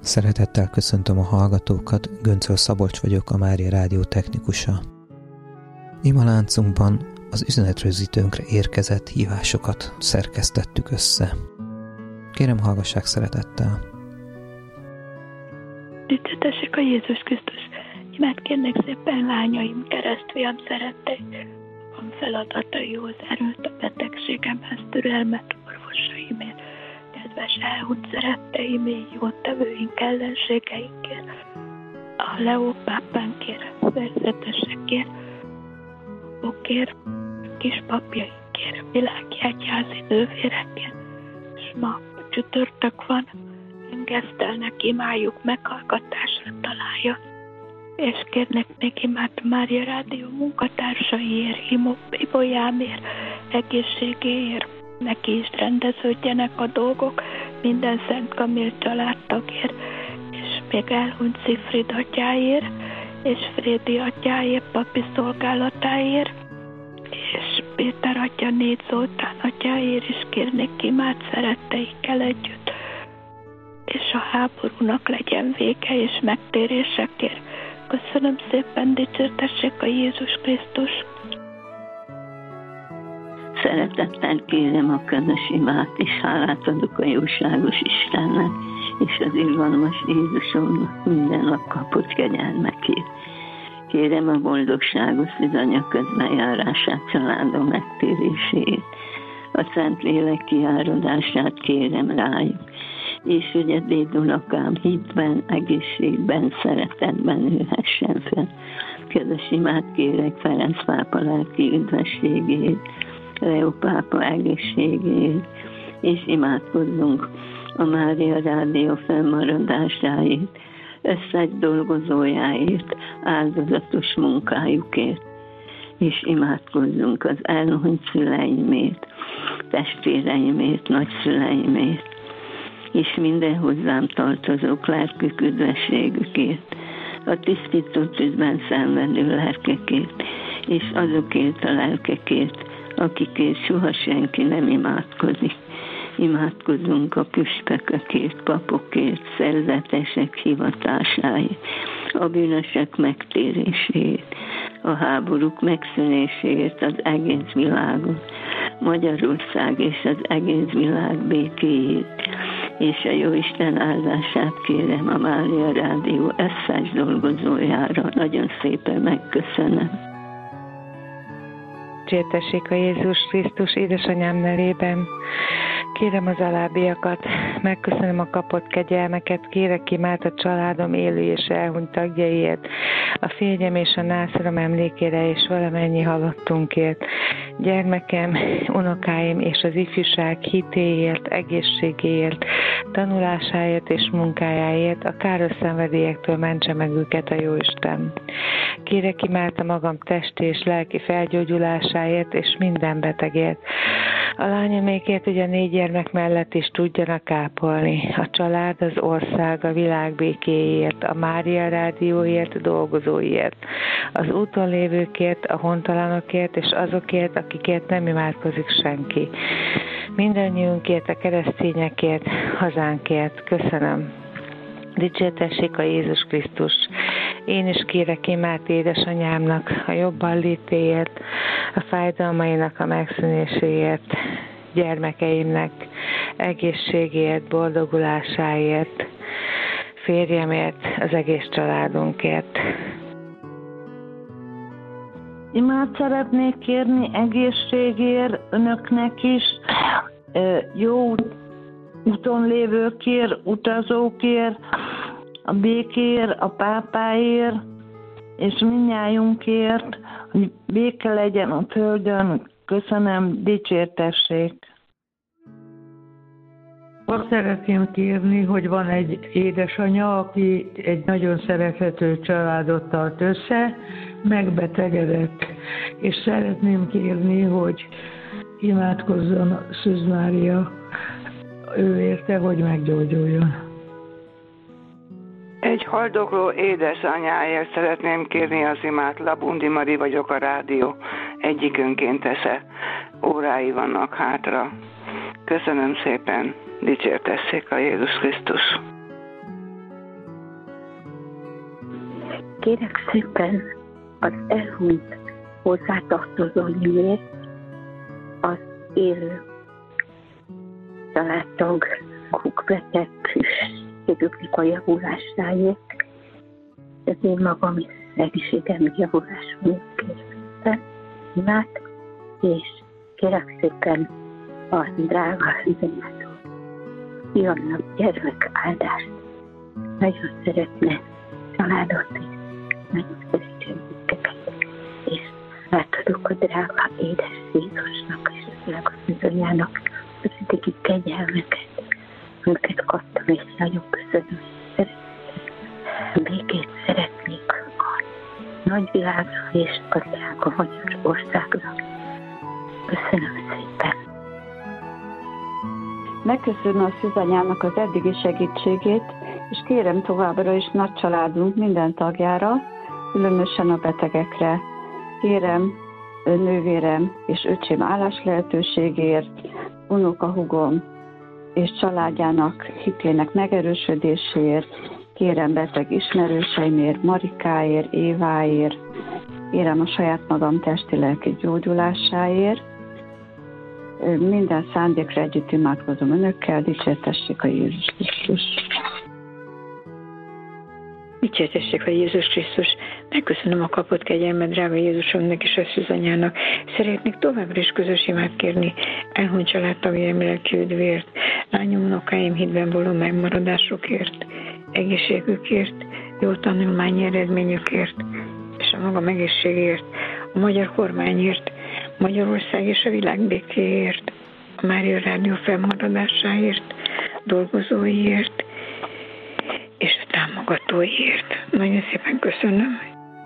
Szeretettel köszöntöm a hallgatókat, Göncöl Szabolcs vagyok, a Mária Rádió technikusa. Imaláncunkban az üzenetrögzítőnkre érkezett hívásokat szerkesztettük össze. Kérem, hallgassák szeretettel! Dicsőtessék a Jézus Krisztus! Imát kérnek szépen lányaim, keresztfiam szerettei, van feladataihoz erőt, a betegségemhez türelmet, orvosaimért, kedves elhunyt szeretteimért, jótevőink, ellenségeinkért, a Leó pápánkért, szerzetesekért, okért, kispapjainkért, világi egyházi nővérekért, és ma csütörtök van, engesztelnek, imádjuk, meghallgatásra találja, és kérnek még imát a Mária Rádió munkatársaiért, Ibolyámért, egészségéért, neki is rendeződjenek a dolgok, minden Szent Kamil családtagért, és még elhunyt Szifrid atyáért, és Frédi atyáért, papi szolgálatáért, és Péter atya, Négy Zoltán atyáért is kérnék imát szeretteikkel együtt, és a háborúnak legyen vége és megtérésekért. Köszönöm szépen, dicsértessék a Jézus Krisztus! Szeretettel kérem a közös imát, és hálát adok a jóságos Istennek, és az irgalmas Jézusomnak minden nap kapott kegyelmekért. Kérem a boldogságos szűzanya közbenjárását, családom megtérését, a Szentlélek kiáradását kérem rájuk, és hogy a dédunokám hitben, egészségben, szeretetben ülhessen fel. Közös imát kérek Ferenc pápa lelki üdvességét, Leó pápa egészségét, és imádkozzunk a Mária Rádió fennmaradásáért, összes dolgozójáért, áldozatos munkájukért, és imádkozzunk az elhunyt szüleimért, testvéreimért, nagyszüleimért, és minden hozzám tartozók lelkük üdvességükért, a tisztító tűzben szenvedő lelkekért, és azokért a lelkekért, akikért soha senki nem imádkozik. Imádkozzunk a püspökökért, papokért, szerzetesek hivatásáért, a bűnösek megtéréséért, a háborúk megszűnéséért az egész világon, Magyarország és az egész világ békéjét, és a Jóisten áldását kérem a Mária Rádió összes dolgozójára. Nagyon szépen megköszönöm. Dicsértessék a Jézus Krisztus édesanyám nevében. Kérem az alábbiakat, megköszönöm a kapott kegyelmeket, kérek imát a családom élő és elhunyt tagjaiért, a férjem és a nászorom emlékére és valamennyi halottunkért, gyermekem, unokáim és az ifjúság hitéért, egészségéért, tanulásáért és munkájáért, a káros szenvedélyektől mentse meg őket a Jóisten. Kérek imát a magam testi és lelki felgyógyulásáért és minden betegért. A lányomékért, hogy a 4 gyermek mellett is tudjanak ápolni. A család, az ország, a világ békéért, a Mária Rádióért, dolgozóiért, az úton lévőkért, a hontalanokért és azokért, akikért nem imádkozik senki. Mindannyiunkért, a keresztényekért, hazánkért. Köszönöm. Dicsértessék a Jézus Krisztus! Én is kérek imát édesanyámnak a jobban létéért, a fájdalmainak a megszűnéséért, gyermekeimnek egészségért, boldogulásáért, férjemért, az egész családunkért. Imát szeretnék kérni egészségért önöknek is, jó úton lévőkért, utazókért, a békéért, a pápáért, és mindnyájunkért, hogy béke legyen a földön. Köszönöm, dicsértessék! Azt szeretném kérni, hogy van egy édesanyja, aki egy nagyon szerethető családot tart össze, megbetegedett, és szeretném kérni, hogy imádkozzon Szűz Mária ő érte, hogy meggyógyuljon. Egy haldokló édesanyáért szeretném kérni az imát. Labundi Mari vagyok, a rádió egyik önkéntese. Órái vannak hátra. Köszönöm szépen, dicsértessék a Jézus Krisztus. Kérek szépen az elhunyt hozzátartozóimért, az élő családtagok beteg egészségüknek a javulásáért, az én magam is egészségem javulásáért kérek imát, és kérek szépen a drága üzenet, fiamnak gyermek áldást. Nagyon szeretne családot is, nagyon szeretne őket, és átadok a drága édes Jézusnak és a drága bizonyának az eddigi kegyelmeket, amiket kaptam, és nagyon köszönöm. Békét szeretnék a nagyvilágra és a drága Magyarországra. Köszönöm szépen. Megköszönöm a Szűzanyának az eddigi segítségét, és kérem továbbra is nagy családunk minden tagjára, különösen a betegekre. Kérem nővérem és öcsém állás lehetőségért, unokahúgom és családjának hitének megerősödéséért, kérem beteg ismerőseimért, Marikáért, Éváért, kérem a saját magam testi-lelki gyógyulásáért. Minden szándékra együtt imádkozom önökkel, dicsértessék a Jézus Krisztus. Dicsértessék a Jézus Krisztus. Megköszönöm a kapott kegyelmet, drága Jézusomnak és a Szűzanyának. Szeretnék továbbra is közös imát kérni elhunyt családtagjaim lelki üdvért, lányom, unokáim hitben való megmaradásukért, egészségükért, jó tanulmányi eredményükért, és a magam egészségért, a magyar kormányért, Magyarország és a világ békéért, a Mária Rádió fennmaradásáért, dolgozóiért és a támogatóiért. Nagyon szépen köszönöm.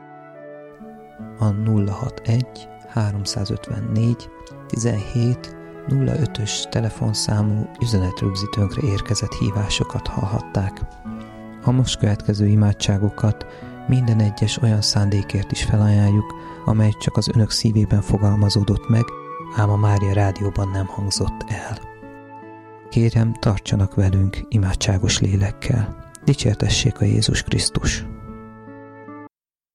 A 061 354 17 05-ös telefonszámú üzenetrögzítőnkre érkezett hívásokat hallhatták. A most következő imádságokat minden egyes olyan szándékért is felajánljuk, amely csak az önök szívében fogalmazódott meg, ám a Mária Rádióban nem hangzott el. Kérem, tartsanak velünk imádságos lélekkel. Dicsértessék a Jézus Krisztus!